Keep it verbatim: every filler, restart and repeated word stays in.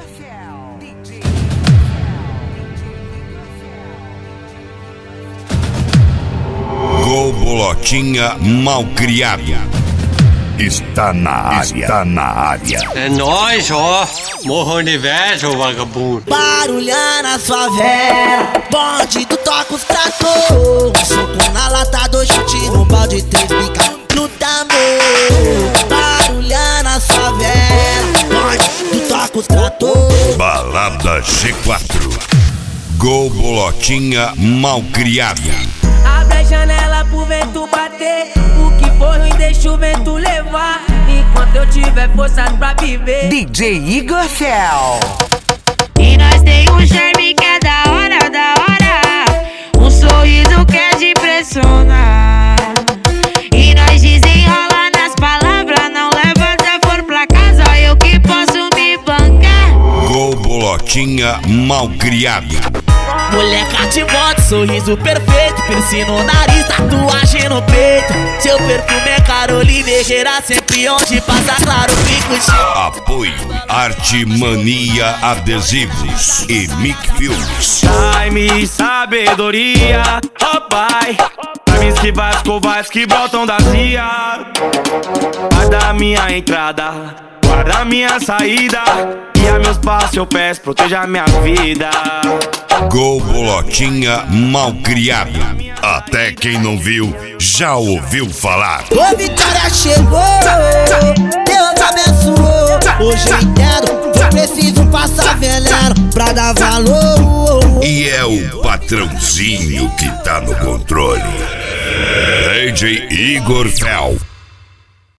Gol Bolotinha malcriado. Está na área. Está na área. É nóis, ó. Morro universo, vagabundo. Barulhar na favela, bonde do toca os trator. Soco na lata, dois chute no balde, três bica no tambor. Barulhar na favela, bonde do toca os trator. Balada G quatro. Gol Bolotinha malcriado. Abre a janela pro vento bater. O que for ruim deixa o vento levar. Enquanto eu tiver forças pra viver. D J Igor Cell. E nós tem um charme que é da hora, da hora. Um sorriso que é de impressionar. E nós desenrola nas palavras. Não leva se for pra casa, eu que posso me bancar. Gol Bolotinha malcriado. Moleca de volta, sorriso perfeito, piercing no nariz, tatuagem no peito. Seu perfume é Carolina Herrera, sempre onde passa claro, fico cheio. Apoio Arte Mania Adesivos e Mic Filmes. Time e sabedoria, oh pai. Pra me esquivar as covais que brotam da cia. Guarda minha entrada, guarda minha saída. E a meus passos eu peço, proteja minha vida. Gol Bolotinha malcriado. Até quem não viu, já ouviu falar. Ô Vitória chegou, Deus abençoou. Hoje eu entendo, eu preciso passar veneno pra dar valor. E é o patrãozinho que tá no controle. D J Igor Cell.